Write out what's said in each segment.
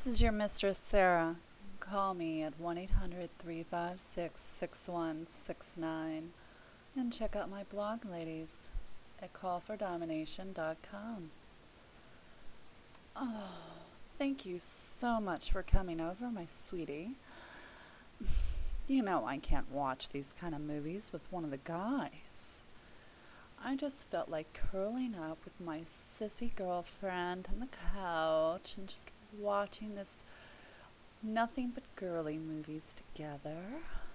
This is your Mistress Sarah. Call me at 1-800-356-6169 and check out my blog, ladies, at callfordomination.com. Oh, thank you so much for coming over, my sweetie. You know I can't watch these kind of movies with one of the guys. I just felt like curling up with my sissy girlfriend on the couch and just watching this nothing but girly movies together.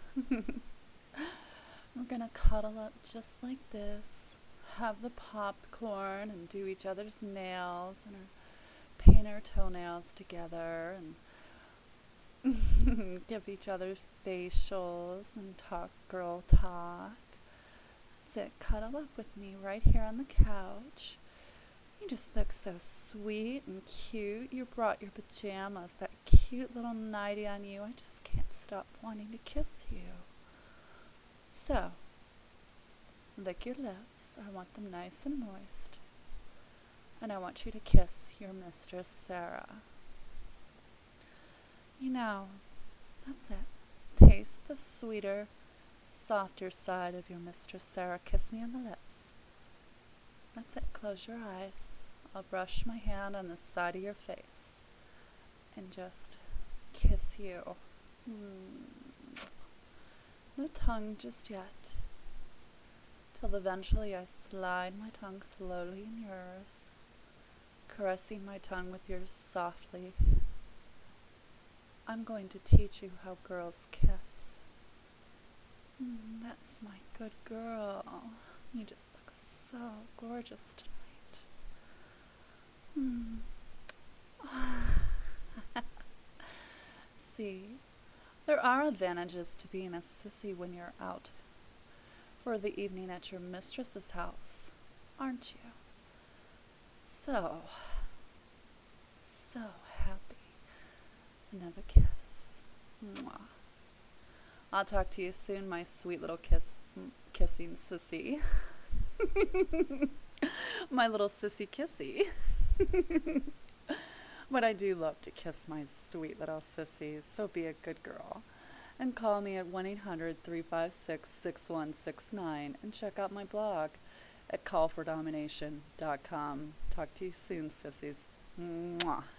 We're gonna cuddle up just like this, have the popcorn and do each other's nails and paint our toenails together and give each other facials and talk girl talk. That's it. Cuddle up with me right here on the couch. You just look so sweet and cute. You brought your pajamas, that cute little nightie on you. I just can't stop wanting to kiss you. So, lick your lips. I want them nice and moist. And I want you to kiss your Mistress Sarah. You know, that's it. Taste the sweeter, softer side of your Mistress Sarah. Kiss me on the lips. That's it. Close your eyes. I'll brush my hand on the side of your face and just kiss you. No tongue just yet. Till eventually I slide my tongue slowly in yours, caressing my tongue with yours softly. I'm going to teach you how girls kiss. That's my good girl. You just look so gorgeous tonight. See, there are advantages to being a sissy when you're out for the evening at your mistress's house, aren't you? So happy. Another kiss. Mwah. I'll talk to you soon, my sweet little kissing sissy. My little sissy kissy. But I do love to kiss my sweet little sissies, so be a good girl. And call me at 1-800-356-6169 and check out my blog at callfordomination.com. Talk to you soon, sissies. Mwah.